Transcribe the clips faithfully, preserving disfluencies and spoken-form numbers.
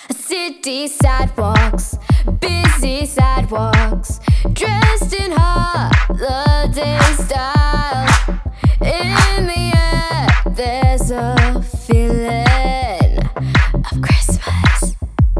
City sidewalks, busy sidewalks, dressed in holiday style. In the air, there's a feeling of Christmas.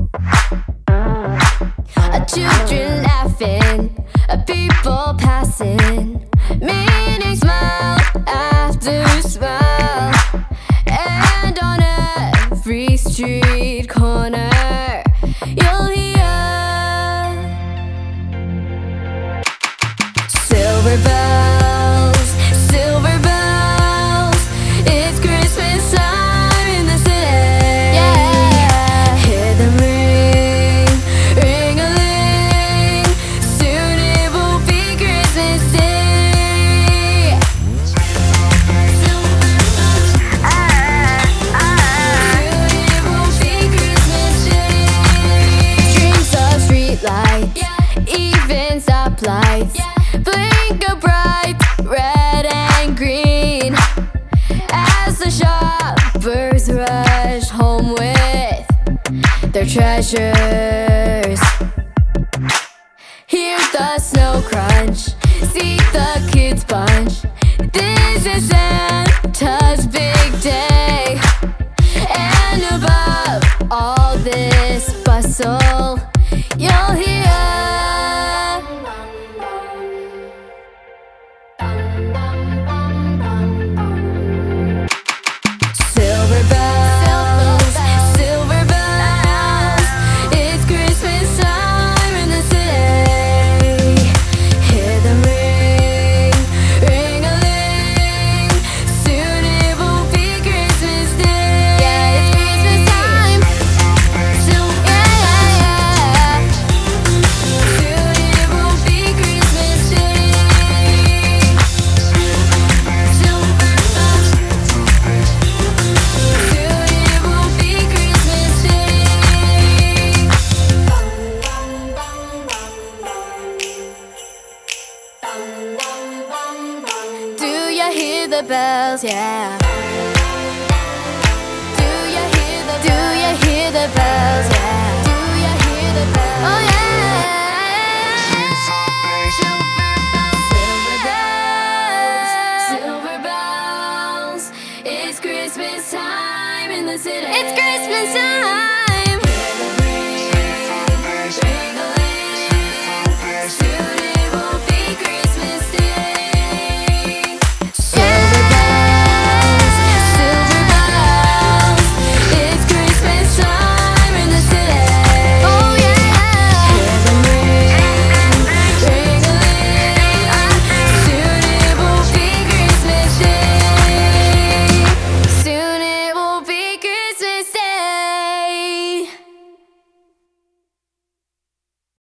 Children laughing, people passing, meaning smile after smile. And on every street corner you'll hear silver bells, silver bells. It's Christmas time in the city. Yeah, hear them ring, ring-a-ling. Soon it will be Christmas Day. Silver bells, ah, ah. Soon it will be Christmas Day. Streams of streetlights, yeah, even stoplights, yeah, blink a bright red and green as the shoppers rush home with their treasures. Hear the snow crunch, see the kids bunch. This is Santa's big day. And above all this bustle, you'll hear silver bells, silver bells. It's Christmas time in the city. Hear them ring, ring-a-ling. Soon it will be Christmas Day. Yeah, it's Christmas time. Silver, yeah, yeah, yeah. Soon it will be Christmas Day. Silver bells. Soon it will be Christmas Day. Do you hear the bells? Yeah.